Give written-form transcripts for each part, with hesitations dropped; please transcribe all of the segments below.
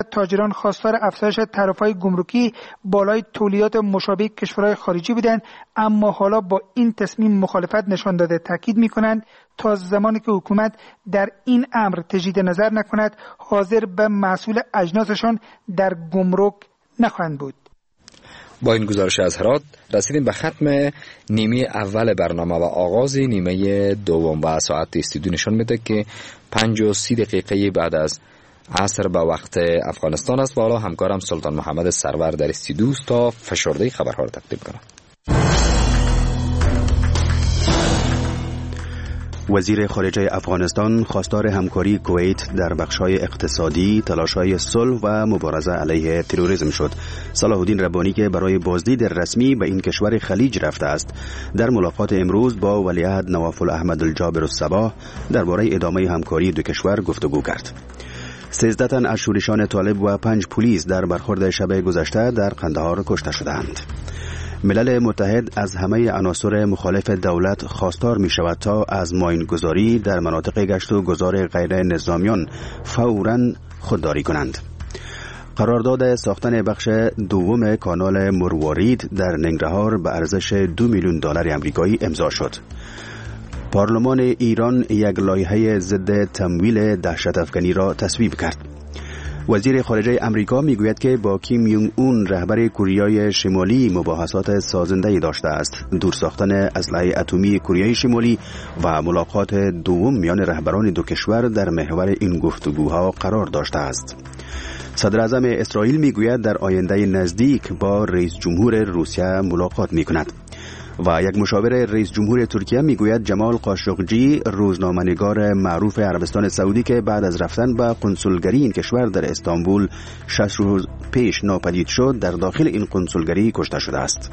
تاجران خواستار افزایش تعرفه‌های گمرکی بالای تولیدات مشابه کشورهای خارجی بودند، اما حالا با این تصمیم مخالفت نشان داده. تاکید می‌کنند تا زمانی که حکومت در این امر تجدید نظر نکند، حاضر به محصول اجناسشان در گمرک نخواهند بود. با این گزارش از هرات رسیدیم به ختم نیمه اول برنامه و آغاز نیمه دوم و ساعت استودیو نشان میده که 5:30 دقیقه بعد از عصر به وقت افغانستان است و حالا همکارم سلطان محمد سرور در استودیو است تا فشرده خبرها را تقدیم کنم. وزیر خارجه افغانستان خواستار همکاری کویت در بخش‌های اقتصادی، تلاش‌های صلح و مبارزه علیه تروریسم شد. صلاح الدین ربانی که برای بازدید رسمی به این کشور خلیج رفته است، در ملاقات امروز با ولیعهد نواف احمد الجابر الصباح درباره ادامه همکاری دو کشور گفتگو کرد. 13 تن از شورشان طالب و 5 پلیس در برخورد شب گذشته در قندهار کشته شدند. ملل متحد از همه عناصر مخالف دولت خواستار می شود تا از ماینگذاری در مناطق گشت و گذار غیر نظامیان فوراً خودداری کنند. قرارداد ساختن بخش دوم کانال مروارید در ننگرهار به ارزش $2 میلیون آمریکایی امضا شد. پارلمان ایران یک لایحه ضد تمویل دهشت افکنی را تصویب کرد. وزیر خارجه امریکا میگوید که با کیم یونگ اون رهبر کره شمالی مباحثات سازنده‌ای داشته است. دور ساختن اسلحه اتمی کره شمالی و ملاقات دوم میان رهبران دو کشور در محور این گفتگوها قرار داشته است. صدر اعظم اسرائیل میگوید در آینده نزدیک با رئیس جمهور روسیه ملاقات میکند. و یک مشاور رئیس جمهور ترکیه میگوید جمال قاشقجی، روزنامه‌نگار معروف عربستان سعودی که بعد از رفتن به قنصلگری این کشور در استانبول 60 روز پیش ناپدید شد، در داخل این قنصلگری کشته شده است.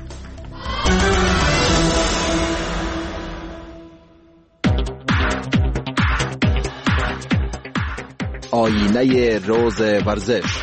آینه روز ورزش.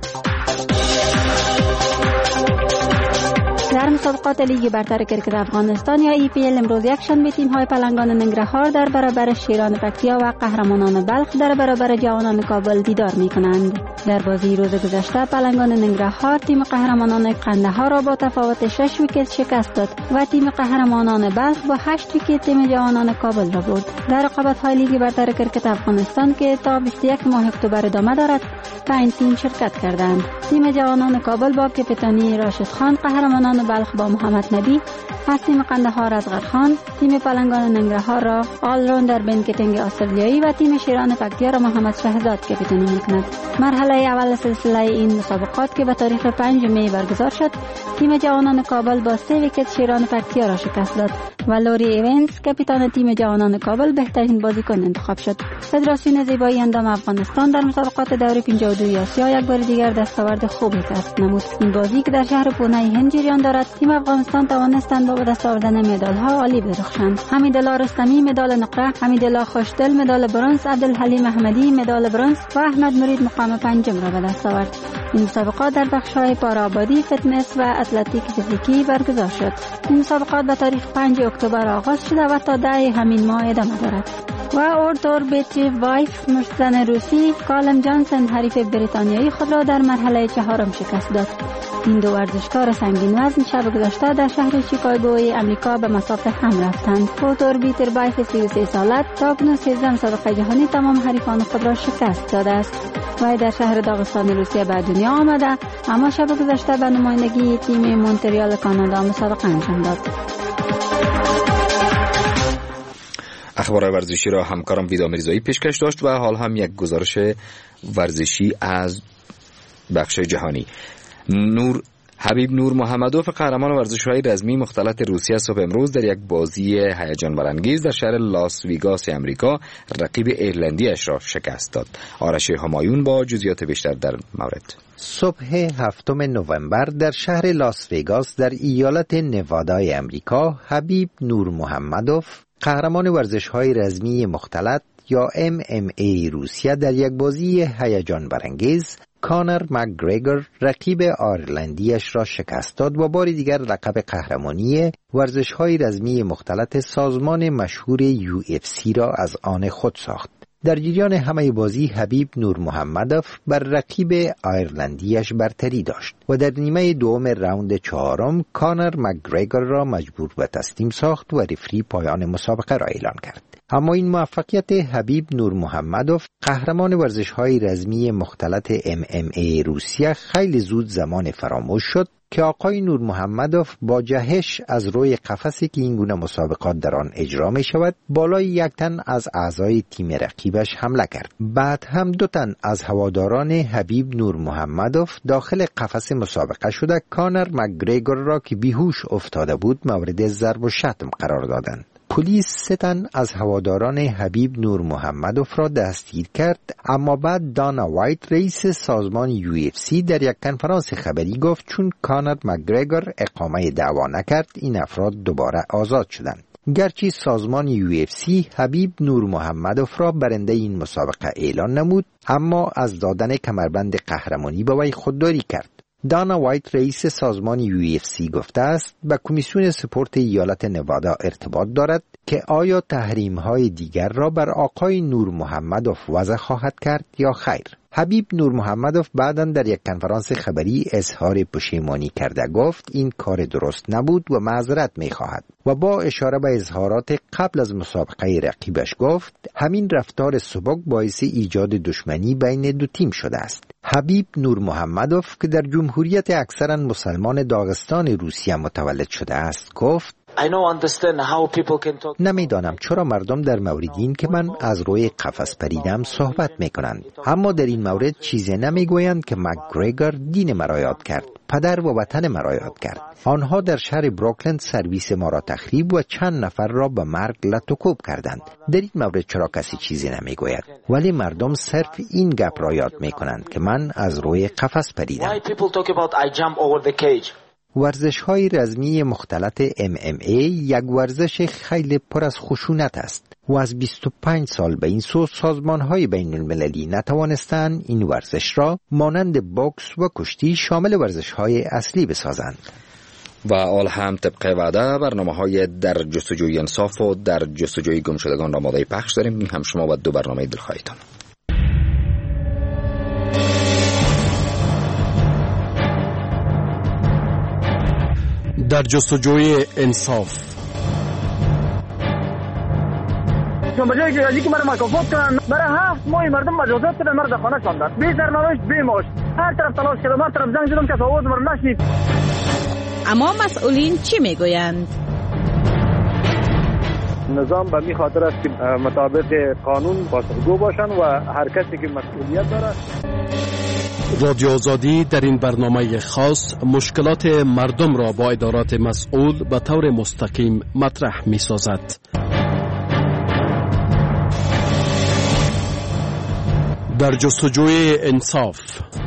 در مسابقات لیگ برتر کرکت افغانستان یا EPL امروز یکشنبه تیم‌های پلنگان ننگرهار در برابر شیران پکتیا و قهرمانان بلخ در برابر جوانان کابل دیدار می‌کنند. در بازی روز گذشته پلنگان ننگرهار تیم قهرمانان قندهار را با تفاوت 6 ویکت شکست داد و تیم قهرمانان بلخ با 8 ویکت تیم جوانان کابل را برد. در رقابت‌های لیگ برتر کرکت افغانستان که تا 21 ماه اکتبر ادامه دارد، 5 تیم شرکت کردند. تیم جوانان کابل با کاپیتانی راشد خان، قهرمانان بلخ با محمد نبی، از تیم قندهار اصغر خان، تیم پلنگان ننگرهار را آل راوندر بن کتنگ استرالیایی و تیم شیران پکتیا را محمد شهزاد کاپیتانی می‌کند. مرحله اول سلسله این مسابقات که به تاریخ 5 می برگزار شد، تیم جوانان کابل با 3 ویکت شیران پکتیا را شکست داد و لوری ایونز کاپیتان تیم جوانان کابل بهترین بازیکن انتخاب شد. فدراسیون زیبایی اندام افغانستان در مسابقات دور 52 آسیا یک بار دیگر دستاورد خوبی کسب نمود. این بازی که در شهر پونه هند جریان دارد، تیم افغانستان توانستند با دست آوردن مدال‌ها عالی بدرخشند. حمیدالله رستمی مدال نقره، حمیدالله خوشدل مدال برنز، عبدالحلیم احمدی مدال برنز و احمد مرید مقام پنجم را به دست آورد. این مسابقات در بخش‌های پارآبادی، فتنس و اتلتیک فیزیکی برگزار شد. این مسابقات به تاریخ 5 اکتبر آغاز شده و تا 10 همین ماه ادامه دارد. و اورتور بیتری وایف مشتزن روسی کالم جانسن حریف بریتانیایی خود را در مرحله چهارم شکست داد. این دو ورزشکار سنگین وزن شب گذشته در شهر شیکاگوی امریکا به مسافه هم رفتند. اورتور بیتری وایف 33 ساله تا اکنون 13 مسابقه جهانی تمام حریفان خود را شکست داده است. وی در شهر داغستان روسیه به دنیا آمده، اما شب گذشته به نمایندگی تیم مونتریال کانادا مسابقه انجام داد. اخبار ورزشی را همکارم ویدا میرزایی پیشکش داشت و حال هم یک گزارش ورزشی از بخش جهانی. حبیب نور محمدوف قهرمان ورزش‌های رزمی مختلط روسیه صبح امروز در یک بازی هیجان برانگیز در شهر لاس ویگاس امریکا رقیب ایرلندیش را شکست داد. آرش همایون با جزئیات بیشتر در مورد. صبح 7 نوامبر در شهر لاس ویگاس در ایالت نوادای امریکا حبیب نور محمدوف قهرمان ورزش‌های رزمی مختلط یا MMA روسیه در یک بازی هیجان برانگیز کانر مکگریگور رقیب آیرلندیش را شکست داد و بار دیگر لقب قهرمانی ورزش‌های رزمی مختلط سازمان مشهور UFC را از آن خود ساخت. در جریان همه بازی حبیب نور محمدوف بر رقیب آیرلندیش برتری داشت و در نیمه دوم راوند چهارم کانر مکگریگور را مجبور به تسلیم ساخت و رفری پایان مسابقه را اعلان کرد. اما این موفقیت حبیب نور محمدوف قهرمان ورزش‌های رزمی مختلط MMA روسیه خیلی زود زمان فراموش شد که آقای نور محمدوف با جهش از روی قفسی که این گونه مسابقات در آن اجرا می شود بالای یک تن از اعضای تیم رقیبش حمله کرد. بعد هم 2 تن از هواداران حبیب نور محمدوف داخل قفس مسابقه شده کانر مکگریگور را که بیهوش افتاده بود مورد ضرب و شتم قرار دادند. پلیس 3 تن از هواداران حبیب نور محمدوف را دستگیر کرد، اما بعد دانا وایت رئیس سازمان UFC در یک کنفرانس خبری گفت چون کانر مکگریگور اقامه دعوا نکرد این افراد دوباره آزاد شدند. گرچه سازمان UFC حبیب نور محمدوف را برنده این مسابقه اعلان نمود، اما از دادن کمربند قهرمانی به وی خودداری کرد. دانا وایت رئیس سازمان UFC گفته است به کمیسیون سپورت ایالت نوادا ارتباط دارد که آیا تحریم‌های دیگر را بر آقای نور محمدوف وضع خواهد کرد یا خیر. حبیب نور محمدوف بعداً در یک کنفرانس خبری اظهار پشیمانی کرده گفت این کار درست نبود و معذرت می‌خواهد و با اشاره به اظهارات قبل از مسابقه رقیبش گفت همین رفتار سبک باعث ایجاد دشمنی بین 2 تیم شده است. حبیب نور محمدوف که در جمهوریت اکثراً مسلمان داغستان روسیه متولد شده است گفت نمیدانم چرا مردم در مورد این که من از روی قفس پریدم صحبت میکنند، اما در این مورد چیزی نمیگویند که مکگریگور دین مرا یاد کرد، پدر و وطن مرا یاد کرد. آنها در شهر بروکلند سرویس ما را تخریب و چند نفر را به مرگ لطوکوب کردند. در این مورد چرا کسی چیزی نمیگوید؟ ولی مردم صرف این گپ را یاد میکنند که من از روی قفس پریدم. ورزش‌های رزمی مختلط MMA یک ورزش خیلی پر از خشونت است و از 25 سال به این سو سازمان‌های بین‌المللی نتوانستند این ورزش را مانند بوکس و کشتی شامل ورزش‌های اصلی بسازند. و آل هم طبق وعده برنامه‌های در جستجوی انصاف و در جستجوی گمشدگان را آماده پخش داریم. این هم شما با 2 برنامه دلخواهتان. در جستجوی انصاف. به جایی که ازی که مرا مکافات کنن برای 7 ماه مردم مجازات کردن، مرد خانه شاندن، بی سرنوشت بی معاش، هر طرف تلاش کردم، هر طرف زنگ زدم که آواز مرا نشنید. اما مسئولین چی میگویند؟ نظام به می خاطر است که مطابق قانون پاسخگو باشن و هر کسی که مسئولیت داره. رادیو آزادی در این برنامه خاص مشکلات مردم را با ادارات مسئول به طور مستقیم مطرح می سازد. در جستجوی انصاف.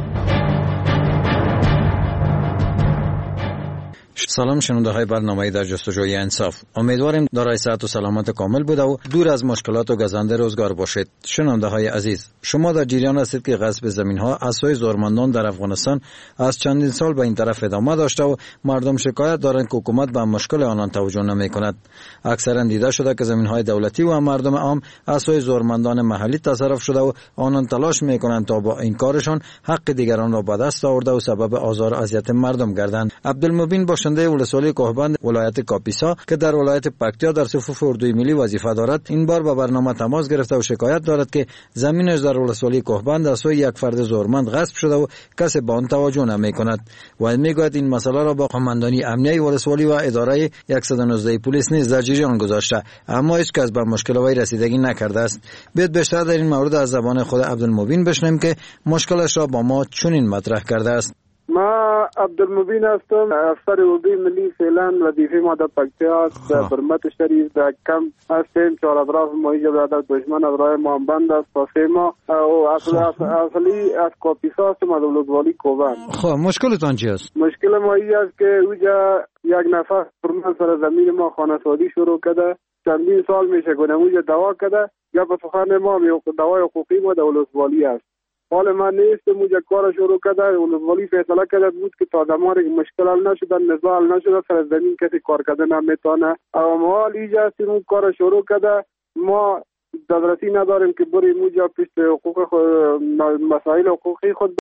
سلام شنونده های برنامه در جستجوی انصاف. امیدواریم دارای صحت و سلامت کامل بوده و دور از مشکلات و گزنده روزگار باشید. شنونده های عزیز، شما در جریان هستید که غصب زمین ها از سوی زورمندان در افغانستان از چندین سال به این طرف ادامه داشته و مردم شکایت دارند که حکومت به مشکل آنان توجه نمی کند. اکثرا دیده شده که زمین های دولتی و مردم عام از سوی زورمندان محلی تصرف شده و آنان تلاش می کنند تا با این کارشان حق دیگران را به دست آورده و سبب آزار و اذیت مردم گردند. عبدالمبین باشنده ولسوالی کوهبند ولایت کاپیسا که در ولایت پکتیا در صفوف اردوی ملی وظیفه دارد این بار به برنامه تماس گرفته و شکایت دارد که زمینش در ولسوالی کوهبند از سوی یک فرد زورمند غصب شده و کسی به آن توجه نمی کند و میگوید این مسئله را با قماندانی امنیه ولسوالی و اداره 119 پلیس نیز در جریان گذاشته اما هیچ کس به مشکل وی رسیدگی نکرده است. بیشتر در این مورد از زبان خود عبدالمبین بشنویم که مشکلش را با ما چنین مطرح کرده است. ما عبدالمبین هستم، افسر اردوی ملی فعلا وظیفه ما در پکتیا در برمت شریف در کم هستیم. 4 اطراف ماهی برادر دشمن از راه ما بند است پاسه ما و اصلی از کاپیسا هستم از ولسوالی کوهبند. خب مشکلتان چی است؟ مشکل ما این است که اوجا یک نفر فرمان سر زمین ما خانه‌سازی شروع کرده، چندین سال میشه کنه اوجا دعوا کرده یا به سخن ما دعوای حقوقی ما در ولسوالی است. حال من نیست موجه کار شروع کرده، ولسوالی فیصله کرده بود که تا زمانی که مشکل حل نشده نزاع حل نشده سر زمین کسی کار کرده نمیتونه. اما حال اینجا هستیم اون کار شروع کرده، ما دسترسی نداریم که بریم اونجا پیش حقوق مسائل حقوقی خود